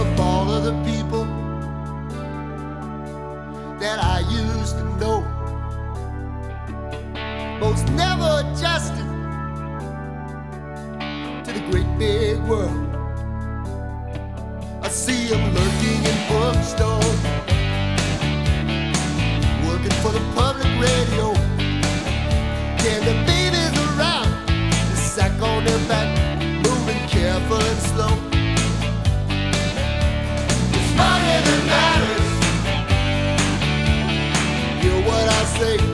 of all of the people that I used to know. Most never adjusted to the great big world. I see them lurking in bookstores, working for the public radio. Yeah, the babies around, the sack on their back, moving careful and slow. It's money that matters. Hear what I say.